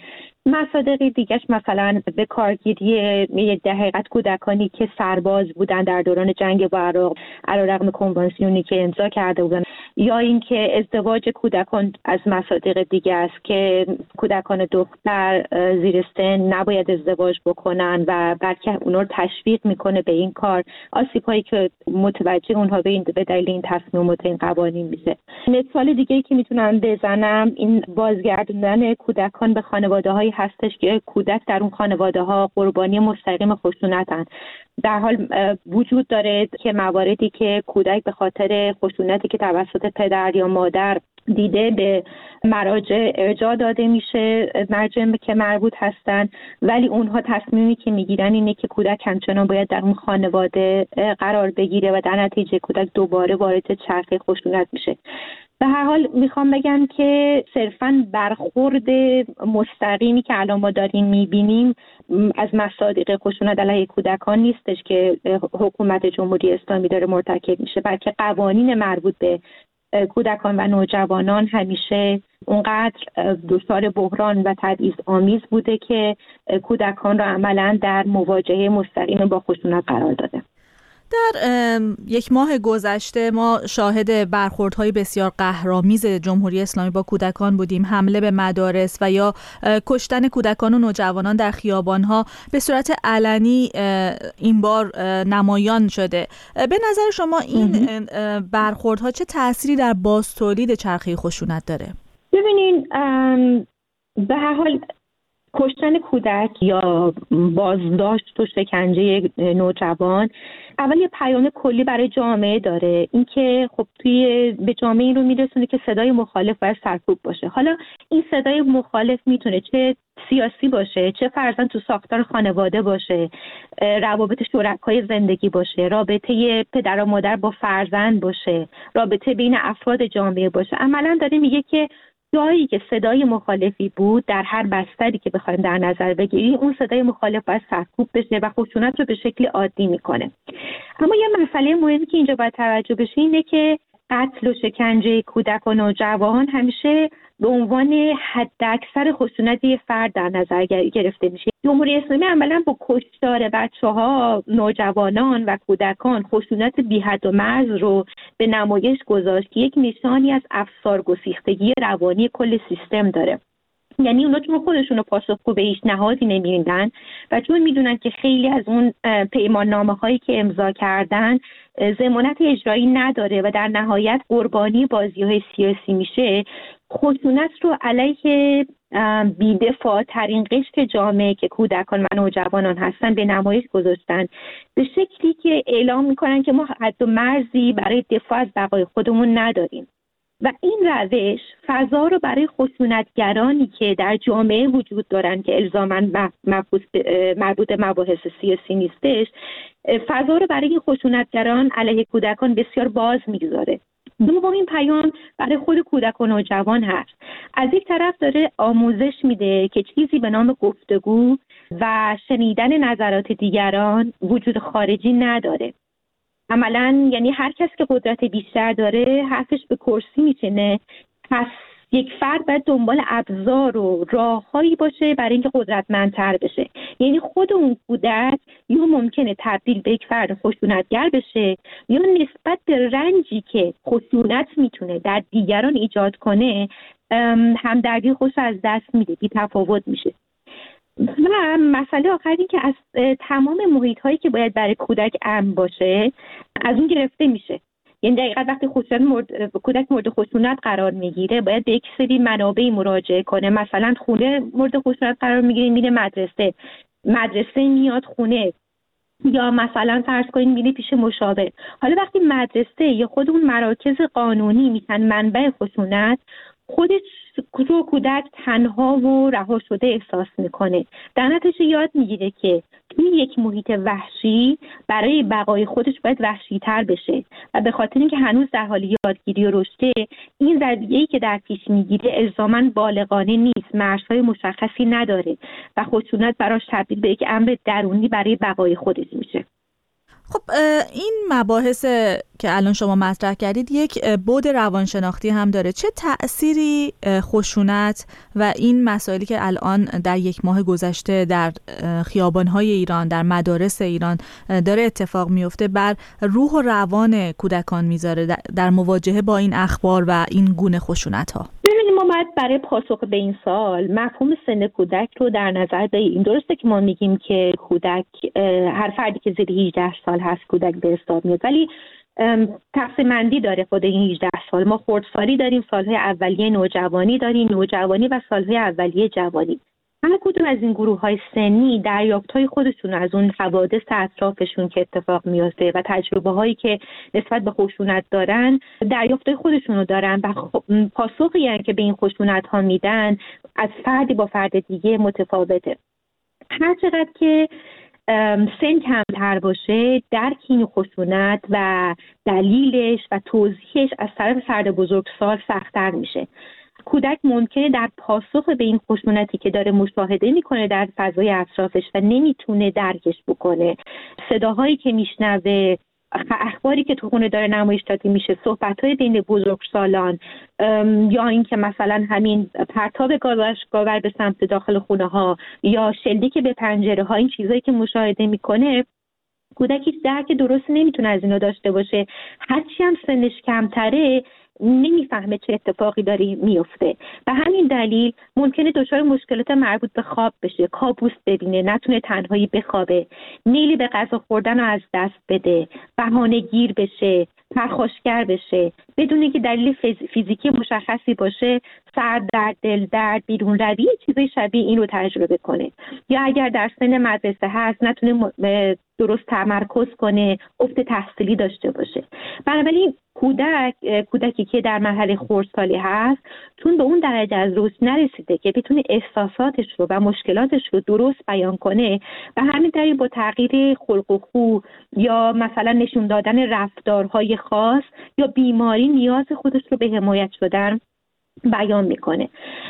مصادیق دیگهش مثلا به کارگیری یک دهیقت کودکانی که سرباز بودن در دوران جنگ با عراق علیرغم کنوانسیونی که امضا کرده بودن، یا اینکه ازدواج کودکان از مصادیق دیگه است که کودکان دختر زیر سن نباید ازدواج بکنن و بلکه اونا رو تشویق میکنه به این کار. آسیب‌هایی که متوجه اونها به این به دلیل این تصمیمات این قوانین میشه. مثال دیگه‌ای که میتونم بزنم این بازگردوندن کودکان به خانواده‌های هستش که کودک در اون خانواده‌ها قربانی مستقیم خشونتن. در حال وجود داره که مواردی که کودک به خاطر خشونتی که توسط پدر یا مادر دیده به مراجع ارجاع داده میشه، مراجع که مربوط هستن، ولی اونها تصمیمی که میگیرن اینه که کودک همچنان باید در اون خانواده قرار بگیره و در نتیجه کودک دوباره وارد چرخه خشونت میشه. به هر حال میخوام بگم که صرفاً برخورد مستقیمی که الان ما داریم میبینیم از مصادیق خشونت علیه کودکان نیستش که حکومت جمهوری اسلامی داره مرتکب میشه، بلکه قوانین مربوط به کودکان و نوجوانان همیشه اونقدر دچار بحران و تبعیض آمیز بوده که کودکان را عملاً در مواجهه مستقیم با خشونت قرار داده. در یک ماه گذشته ما شاهد برخوردهای بسیار قهرآمیز جمهوری اسلامی با کودکان بودیم. حمله به مدارس و یا کشتن کودکان و نوجوانان در خیابانها به صورت علنی این بار نمایان شده. به نظر شما این برخوردها چه تأثیری در بازتولید چرخه خشونت داره؟ ببینین به هر حال کشتن کودک یا بازداشت و شکنجه نوجوان اول یه پیام کلی برای جامعه داره، اینکه خب توی به جامعه این رو میرسونه که صدای مخالف باید سرکوب باشه. حالا این صدای مخالف میتونه چه سیاسی باشه، چه فرضاً تو ساختار خانواده باشه، روابط شرکای زندگی باشه، رابطه پدر و مادر با فرزند باشه، رابطه بین افراد جامعه باشه. عملاً داره میگه که جایی که صدای مخالفی بود در هر بستری که بخوایم در نظر بگیریم اون صدای مخالف باید سرکوب بشه و خشونت رو به شکل عادی میکنه. اما یه مسئله مهمی که اینجا باید توجه بشه اینه که قتل و شکنجه کودک و نوجوان همیشه به عنوان حداکثر خشونت یه فرد در نظر گرفته میشه. جمهوری اسلامی عملاً با کشتار بچه‌ها، نوجوانان و کودکان خشونت بی‌حد و مرز رو به نمایش گذاشت که یک نشانی از افسار گسیختگی روانی کل سیستم داره. یعنی اونا چون خودشون رو پاسخگو به هیچ نهادی نمی‌بینن و چون میدونن که خیلی از اون پیماننامه‌هایی که امضا کردن ضمانت اجرایی نداره و در نهایت قربانی بازی‌های سیاسی میشه، خشونت رو علیه بی‌دفاع ترین قشر جامعه که کودکان و نوجوانان هستن به نمایش گذاشتن، به شکلی که اعلام میکنن که ما حد و مرزی برای دفاع از بقای خودمون نداریم و این روش فضا رو برای خشونتگرانی که در جامعه وجود دارن که الزاماً مربوط به مباحث سیاسی نیستش، فضا رو برای خشونتگران علیه کودکان بسیار باز میگذاره. دومین پیام برای خود کودک و نوجوان هست. از یک طرف داره آموزش میده که چیزی به نام گفتگو و شنیدن نظرات دیگران وجود خارجی نداره. عملاً یعنی هر کس که قدرت بیشتر داره حرفش به کرسی میشینه، پس یک فرد باید دنبال ابزار و راههایی باشه برای اینکه قدرتمندتر بشه. یعنی خود اون کودک یا ممکنه تبدیل به یک فرد خشونتگر بشه یا نسبت به رنجی که خشونت میتونه در دیگران ایجاد کنه همدردی خودش از دست میده، بی تفاوت میشه. و مسئله آخر این که از تمام محیط هایی که باید برای کودک امن باشه از اون گرفته میشه. یعنی دقیقاً وقتی خشونت مورد کودک مورد خشونت قرار میگیره باید به یک سری منابعی مراجعه کنه. مثلا خونه مورد خشونت قرار میگیره میره مدرسه، مدرسه میاد خونه، یا مثلا فرض کنید میره پیش مشاور. حالا وقتی مدرسه یا خود اون مراکز قانونی میشن منبع خشونت، خودش رو کودک تنها و رها شده احساس میکنه. در نتیجه یاد میگیره که توی یک محیط وحشی برای بقای خودش باید وحشی تر بشه و به خاطر اینکه هنوز در حال یادگیری و رشده، این رویه‌ای که در پیش میگیره الزاماً بالغانه نیست، مرزهای مشخصی نداره و خشونت براش تبدیل به یک امر درونی برای بقای خودش میشه. خب این مباحث که الان شما مطرح کردید یک بعد روانشناختی هم داره. چه تأثیری خشونت و این مسائلی که الان در یک ماه گذشته در خیابان‌های ایران، در مدارس ایران داره اتفاق میفته بر روح و روان کودکان میذاره در مواجهه با این اخبار و این گونه خشونت‌ها؟ ببینید، ما باید برای پاسخ به این سوال مفهوم سن کودک رو در نظر بگیریم. درسته که ما میگیم که کودک، هر فردی که زیر هجده سال هست کودک به حساب میاد، ولی تقسیم بندی داره خود این هجده سال. ما خردسالی داریم، سالهای اولیه نوجوانی داریم، نوجوانی و سالهای اولیه جوانی. هر کدوم از این گروه‌های سنی دریافت‌های خودشون از اون حوادث اطرافشون که اتفاق میفته و تجربه‌هایی که نسبت به خشونت دارن، دریافت‌های خودشون رو دارن و پاسخی هست که به این خشونت‌ها میدن از فردی با فرد دیگه متفاوته. هر چقدر که سن کمتر باشه، درک این خشونت و دلیلش و توضیحش از طرف فرد بزرگسال سخت‌تر میشه. کودک ممکنه در پاسخ به این خشونتی که داره مشاهده میکنه در فضای اطرافش و نمیتونه درکش بکنه، صداهایی که میشنوه، اخباری که تو خونه داره نمایش داده میشه، صحبت‌های بین بزرگسالان، یا اینکه مثلا همین پرتاب گاور به سمت داخل خونه ها یا شلیک به پنجره ها، این چیزایی که مشاهده میکنه، کودک هیچ درک درست نمیتونه از اینا داشته باشه. هرچی هم سنش کمتره نمیفهمه چه اتفاقی داره میفته و همین دلیل ممکنه دچار مشکلات مربوط به خواب بشه، کابوس ببینه، نتونه تنهایی بخوابه، میلی به غذا خوردن رو از دست بده، بهانه گیر بشه، پرخاشگر بشه، بدون اینکه دلیل فیزیکی مشخصی باشه، سر درد، دل درد، بیرون روی، چیزای شبیه این رو تجربه کنه. یا اگر در سن مدرسه هست نتونه درست تمرکز کنه، افت تحصیلی داشته باشه. بنابراین کودک کودکی که در مرحله خردسالی هست چون به اون درجه از رشد نرسیده که بتونه احساساتش رو و مشکلاتش رو درست بیان کنه و همین دلیل با تغییر خلق و خو یا مثلا نشون دادن رفتارهای خاص یا بیماری نیاز خودش رو به حمایت شدن بیان میکنه.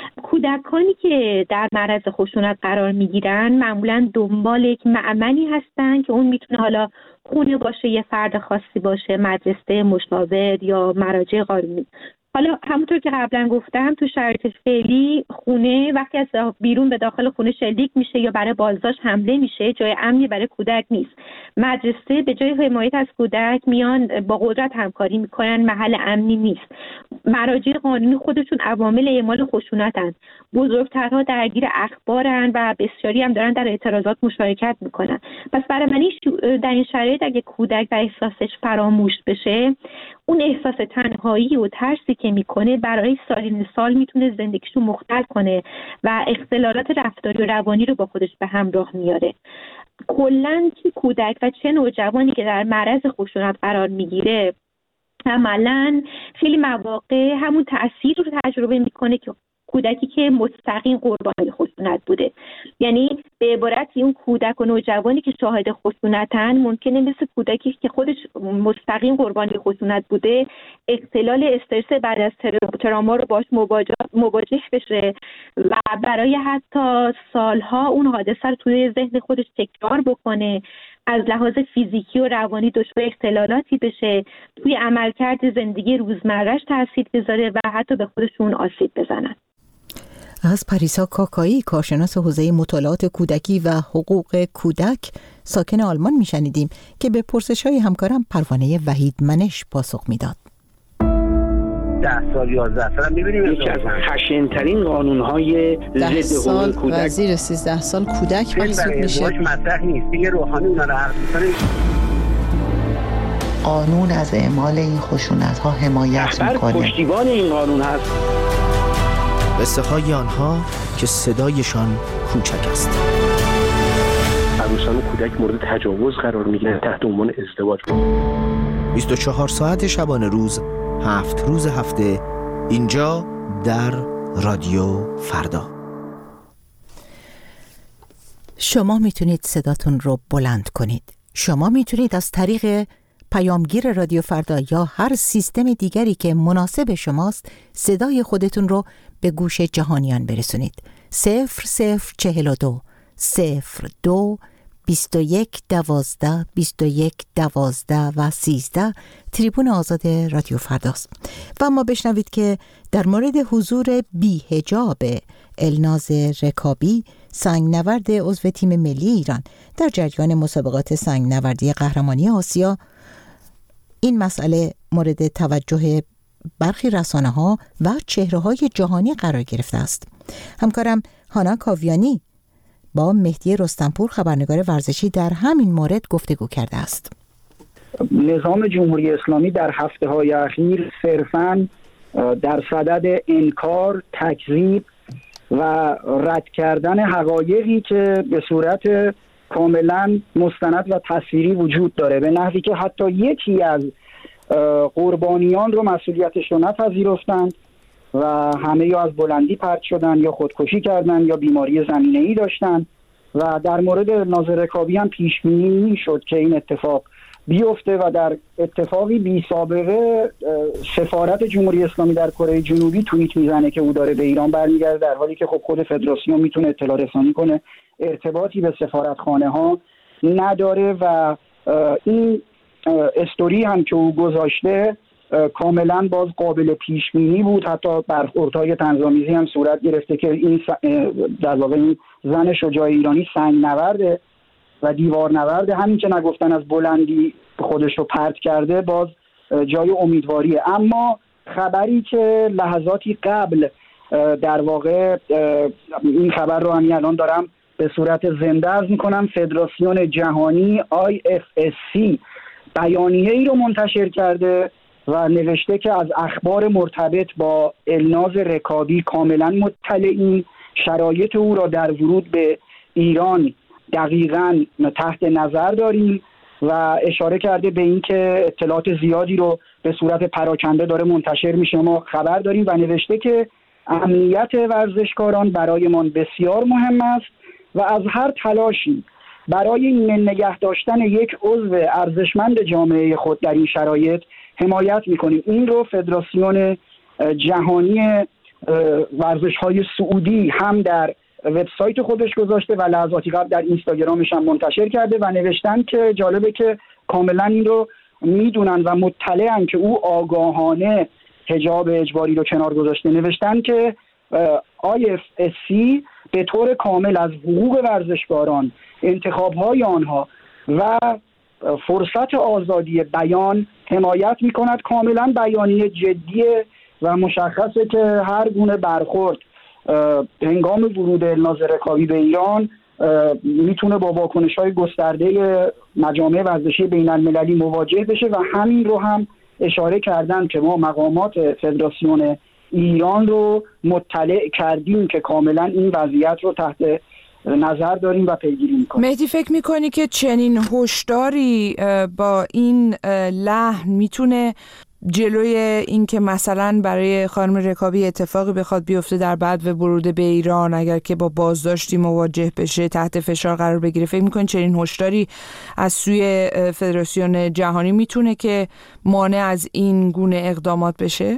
کودکانی که در معرض خشونت قرار میگیرن معمولا دنبال یک مأمنی هستن که اون میتونه حالا خونه باشه، یه فرد خاصی باشه، مدرسه، مشاور یا مراجع قانونی. حالا همونطور که قبلا گفتم تو شرایط فعلی خونه وقتی از بیرون به داخل خونه شلیک میشه یا برای بازداشت حمله میشه، جای امنی برای کودک نیست. مدرسه به جای حمایت از کودک میان با قدرت همکاری میکنن، محل امنی نیست. مراجع قانونی خودشون عوامل اعمال خشونتن، بزرگترها درگیر اخبارن و بسیاری هم دارن در اعتراضات مشارکت میکنن. پس برای من در این شرایط اگه کودک و احساسش فراموش بشه، اون احساس تنهایی و ترسی که میکنه برای سالین سال میتونه زندگیشو مختل کنه و اختلالات رفتاری و روانی رو با خودش به همراه میاره. کلاً چه کودک و چه نوجوانی که در معرض خشونت قرار میگیره عملاً خیلی مواقع همون تأثیر رو تجربه میکنه که کودکی که مستقیم قربانی خشونت بوده. یعنی به عبارتی اون کودک و نوجوانی که شاهد خشونتن ممکنه مثل کودکی که خودش مستقیم قربانی خشونت بوده اختلال استرس بعد از تراما رو باش مواجه بشه و برای حتی سالها اون حادثه رو توی ذهن خودش تکرار بکنه، از لحاظ فیزیکی و روانی دچار اختلالاتی بشه، توی عملکرد زندگی روزمره‌اش تاثیر بذاره و حتی به خودشون آسیب بزنن. از پریسا کاکایی، کارشناس حوزه مطالعات کودکی و حقوق کودک ساکن آلمان میشنیدیم که به پرسش‌های همکارم پروانه وحید منش پاسخ میداد. ده سال یازده سال می‌بینیم یکی از خشن‌ترین قانون‌های ضد حقوق کودک و زیر سیزده سال کودک محسوب میشه. مطرح نیست دیگه، روحانی اونا رو حرف می‌کنه. قانون از اعمال این خشونت‌ها حمایت می‌کنه. پشتیبان این قانون هست. قصه های آنها که صدایشان کوچک است. عروسان و کودک مورد تجاوز قرار میگیرن تحت عنوان ازدواج. بیست و چهار ساعت شبانه روز، هفت روز هفته، اینجا در رادیو فردا. شما میتونید صداتون رو بلند کنید. شما میتونید از طریق پیامگیر رادیو فردا یا هر سیستم دیگری که مناسب شماست صدای خودتون رو به گوش جهانیان برسونید. صفر صفر چهل و دو صفر دو بیست و یک دوازده بیست و یک دوازده و سیزده تریبون آزاد رادیو فرداست. و ما بشنوید که در مورد حضور بی حجاب الناز رکابی سنگنورد عضو تیم ملی ایران در جریان مسابقات سنگنوردی قهرمانی آسیا، این مسئله مورد توجه برخی رسانه‌ها و چهره‌های جهانی قرار گرفته است. همکارم هانا کاویانی با مهدی رستمپور خبرنگار ورزشی در همین مورد گفتگو کرده است. نظام جمهوری اسلامی در هفته‌های اخیر صرفاً در صدد انکار، تکذیب و رد کردن حقایقی که به صورت کاملا مستند و تصویری وجود داره، به نحوی که حتی یکی از قربانیان رو مسئولیتش رو نپذیرفتند و همه یا از بلندی پرت شدن یا خودکشی کردن یا بیماری زمینه‌ای داشتن. و در مورد الناز رکابی هم پیش بینی شد که این اتفاق بیفته و در اتفاقی بی سابقه سفارت جمهوری اسلامی در کره جنوبی توییت میزنه که او داره به ایران برمیگرده، در حالی که خب خود فدراسیون میتونه اطلاع رسانی کنه، ارتباطی به سفارتخانه ها نداره. و این استوری هم که او گذاشته کاملا باز قابل پیش بینی بود. حتی برخوردهای طنزآمیزی هم صورت گرفته که این در واقع این زن شجاع ایرانی سنگنورده و دیوارنورده، همین که نگفتن از بلندی خودش رو پرت کرده باز جای امیدواریه. اما خبری که لحظاتی قبل در واقع این خبر رو همین الان دارم به صورت زنده عرض میکنم، فدراسیون جهانی آی اف اس سی بیانیه ای رو منتشر کرده و نوشته که از اخبار مرتبط با الناز رکابی کاملا مطلعیم، شرایط او را در ورود به ایران دقیقاً تحت نظر داریم و اشاره کرده به این که اطلاعات زیادی رو به صورت پراکنده داره منتشر میشه، ما خبر داریم. و نوشته که امنیت ورزشکاران برایمان بسیار مهم است و از هر تلاشی برای نگه داشتن یک عضو ارزشمند جامعه خود در این شرایط حمایت میکنیم. این رو فدراسیون جهانی ورزش‌های سعودی هم در وبسایت خودش گذاشته و لحظاتی قبل در اینستاگرامش هم منتشر کرده و نوشتن که جالبه که کاملا این رو میدونن و مطلعن که او آگاهانه حجاب اجباری رو کنار گذاشته. نوشتن که آی اف اس سی به طور کامل از حقوق ورزشکاران، انتخاب‌های آنها و فرصت آزادی بیان حمایت میکند. کاملا بیانیه جدیه و مشخصه که هر گونه برخورد هنگام ورود الناز رکابی به ایران میتونه با واکنش‌های گسترده مجامع ورزشی بین‌المللی مواجه بشه و همین رو هم اشاره کردن که ما مقامات فدراسیون ایران رو مطلع کردیم که کاملا این وضعیت رو تحت نظر داریم و پیگیری میکنیم. مهدی، فکر میکنی که چنین هشداری با این لحن میتونه جلوی این که مثلا برای خانم رکابی اتفاقی بخواد بیفته در بعد و ورود به ایران، اگر که با بازداشتی مواجه بشه، تحت فشار قرار بگیره، فکر میکنی چنین هشداری از سوی فدراسیون جهانی میتونه که مانع از این گونه اقدامات بشه؟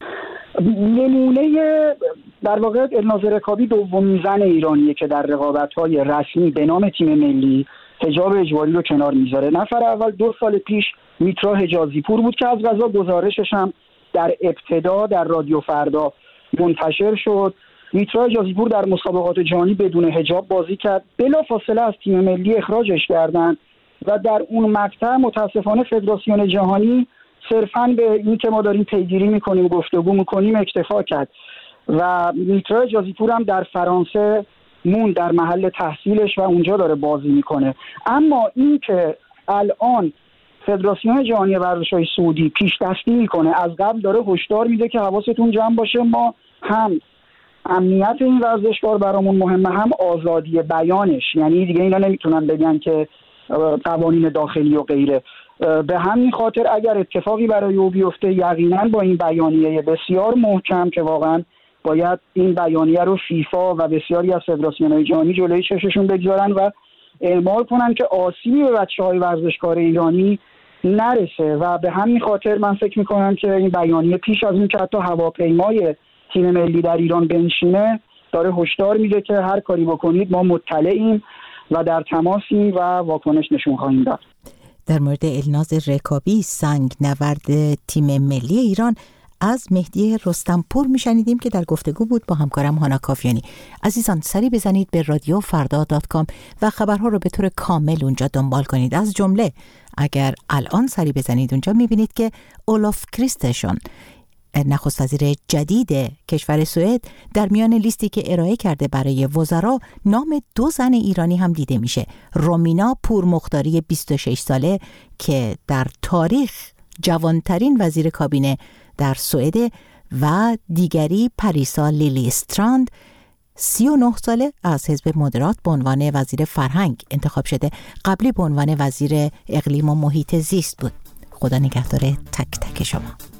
نمونه در واقع الناز رکابی دومین زن ایرانیه که در رقابت‌های رسمی به نام تیم ملی حجاب اجباری رو کنار میذاره. نفر اول دو سال پیش میترا حجازی پور بود که از قضا گزارشش هم در ابتدا در رادیو فردا منتشر شد. میترا حجازی پور در مسابقات جهانی بدون حجاب بازی کرد، بلافاصله از تیم ملی اخراجش کردند و در اون مقطع متاسفانه فدراسیون جهانی صرفاً به این که ما داریم پیگیری میکنیم، گفتگو میکنیم اکتفا کرد و میترا حجازی پور هم در فرانسه مون در محل تحصیلش و اونجا داره بازی میکنه. اما این که الان فدراسیون جهانی ورزش‌های سعودی پیش دستی میکنه، از قبل داره هشدار میده که حواستون جمع باشه، ما هم امنیت این ورزشکار برامون مهمه، هم آزادی بیانش، یعنی دیگه اینا نمیتونن بگن که قوانین داخلی و غیره. به همین خاطر اگر اتفاقی برای او بیفته، یقینا با این بیانیه بسیار محکم که واقعا باید این بیانیه رو فیفا و بسیاری از فدراسیون‌های جهانی جلوی چشمشون بگذارن و اعمال کنن که آسیبی به بچه‌های ورزشکار ایرانی نرسه. و به همین خاطر من فکر می‌کنم که این بیانیه پیش از این که حتی هواپیمای تیم ملی در ایران بنشینه داره هشدار میده که هر کاری بکنید ما مطلعیم و در تماسیم و واکنش نشون خواهیم داد. در مورد الناز رکابی سنگ نورد تیم ملی ایران از مهدی رستمپور میشنیدیم که در گفتگو بود با همکارم هانا کافیانی. عزیزان سری بزنید به رادیو فردا دات کام و خبرها رو به طور کامل اونجا دنبال کنید. از جمله اگر الان سری بزنید اونجا میبینید که اولاف کریسترسون نخست وزیر جدید کشور سوئد در میان لیستی که ارائه کرده برای وزرا نام دو زن ایرانی هم دیده میشه. رومینا پورمختاری بیست و شش ساله که در تاریخ جوانترین وزیر کابینه در سوئد و دیگری پریسا لیلی استراند سی و نه ساله از حزب مدرات به عنوان وزیر فرهنگ انتخاب شده. قبلی به عنوان وزیر اقلیم و محیط زیست بود. خدا نگهدار تک تک شما.